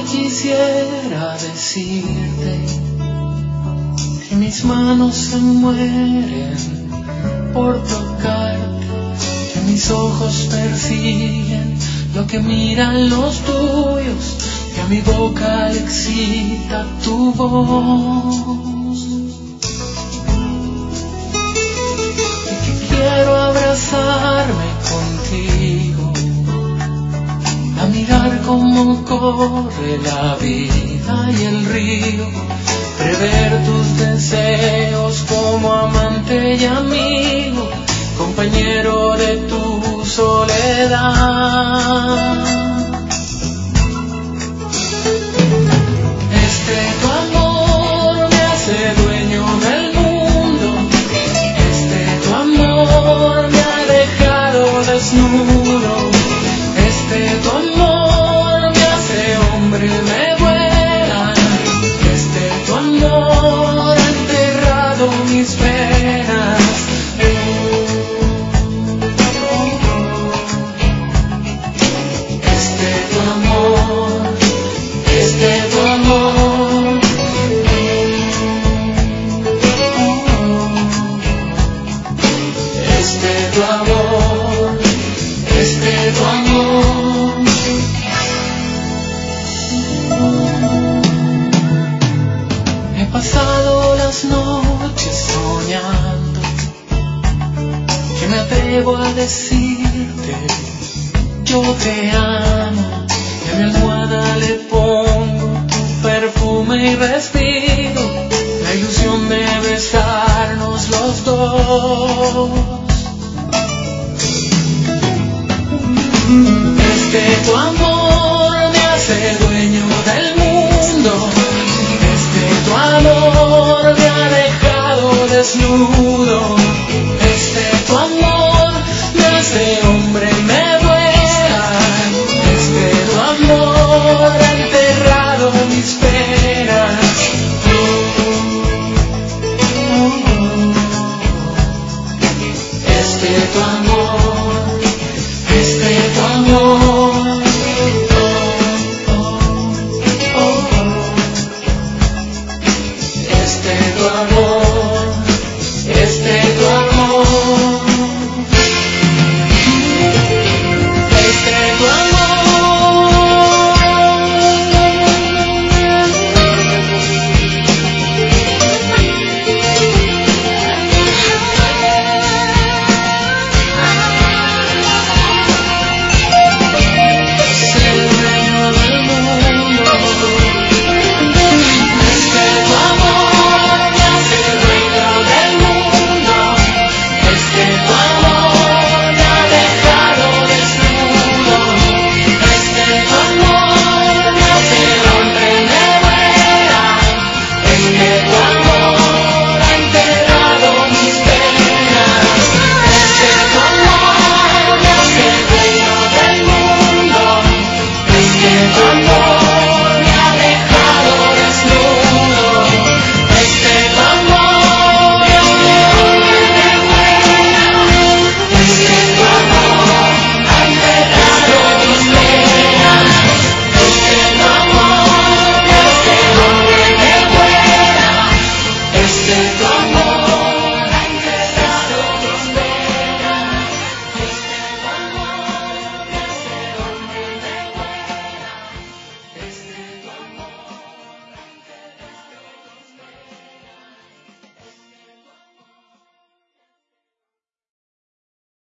quisiera decirte que mis manos se mueren por tocarte, que mis ojos persiguen lo que miran los tuyos, que a mi boca le excita tu voz, y que quiero abrazarme contigo, a mirar cómo corre la vida y el río, prever tus deseos como amante y amigo, compañero de tu soledad. Tu amor me hace dueño del mundo, tu amor me ha dejado desnudo, tu amor me hace hombre y me vuela, tu amor ha enterrado mis penas. Tu amor, tu amor. Tu amor, tu amor. He pasado las noches soñando que me atrevo a decirte yo te amo, y a mi almohada le pongo tu perfume y respiro la ilusión de besarnos los dos. Tu amor me hace dueño del mundo, tu amor me ha dejado desnudo,